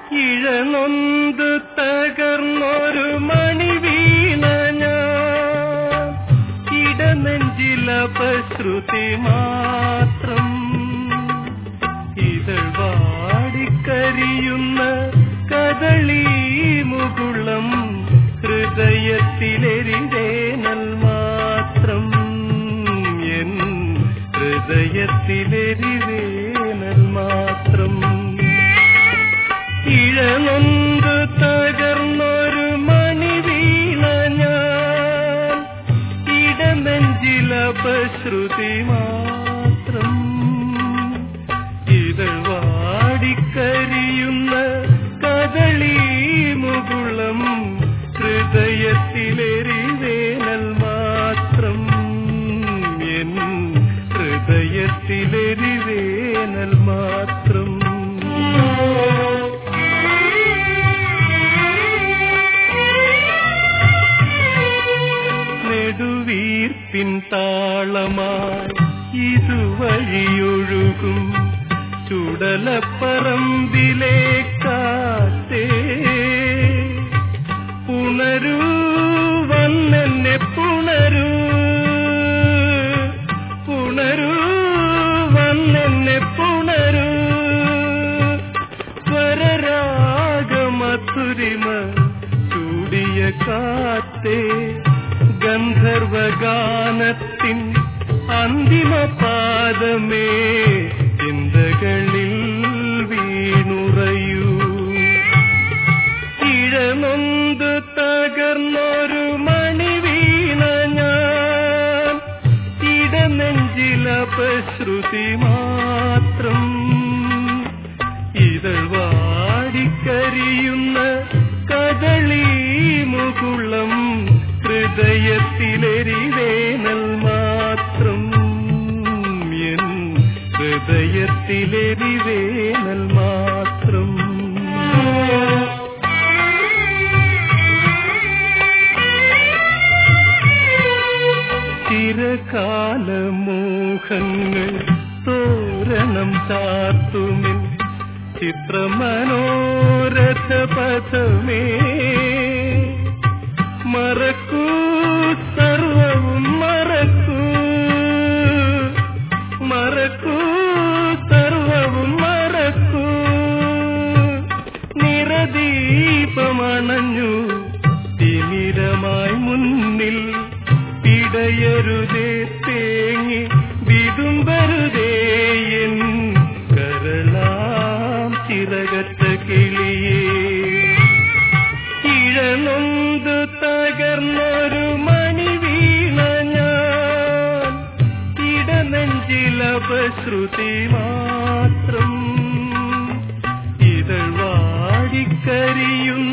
ഇഴനൊന്ത് തകർന്നൊരു മണിവീണ ഞാൻ, ഇടനെഞ്ചിലപശ്രുതി മാത്രം. ഇതൾ വാടിക്കരിയുന്ന കദളി മുകുളം, ഹൃദയത്തിലെരിവേനൽ മാത്രം. എൻ ഹൃദയത്തിലെരിവേനൽ മാത്രം. ഇഴനൊന്ത് തകർന്നൊരു മണിവീണ ഞാൻ, ഇടനെഞ്ചിലപശ്രുതി മാത്രം. ഇതൾ വാടിക്കരിയുന്ന കദളി മുകുളം, ഹൃദയത്തിലെരിവേനൽ മാത്രം. എൻ ഹൃദയത്തിലെരിവേനൽ മാത്രം. നെടുവീർപ്പിൻ താളമായി ഇതുവഴിയൊഴുകും ചുടലപ്പറമ്പിലെ കാറ്റേ, പുണരൂ വന്നെന്നെ പുണരൂ, പുണരൂ വന്നെന്നെ പുണരൂ. സ്വരരാഗമധുരിമ ചൂടിയ കാറ്റേ, ഗന്ധർവഗാനത്തിൻ അന്തിമ പാദമേ, ചിന്തകളിൽ വീണുറയൂ. ഇഴനൊന്ത് തകർന്നൊരു മണിവീണ ഞാൻ, ഇടനെഞ്ചിലപശ്രുതി മാത്രം. ഇതൾ വാടിക്കരിയുന്ന കദളി മുകുളം, ഹൃദയത്തിലെരിവേനൽ മാത്രം. എൻ ഹൃദയത്തിലെരിവേനൽ മാത്രം. ചിരകാലമോഹങ്ങൾ തോരണം ചാർത്തുമിൻ ചിത്രമനോരഥപഥമേ, മറക്കൂ സർവവും മറക്കൂ, മറക്കൂ സർവവും മറക്കൂ. നിറദീപമണഞ്ഞു തിമിരമായി മുന്നിൽ, പിടയരുതേ തേങ്ങി വിതുമ്പരുതേ എൻ കരളാം ചിറകറ്റ കിളിയേ. ഇഴനൊന്ത് തകർന്നൊരു മണിവീണ ഞാൻ, ഇടനെഞ്ചിലപശ്രുതി മാത്രം. ഇതൾ വാടിക്കരിയും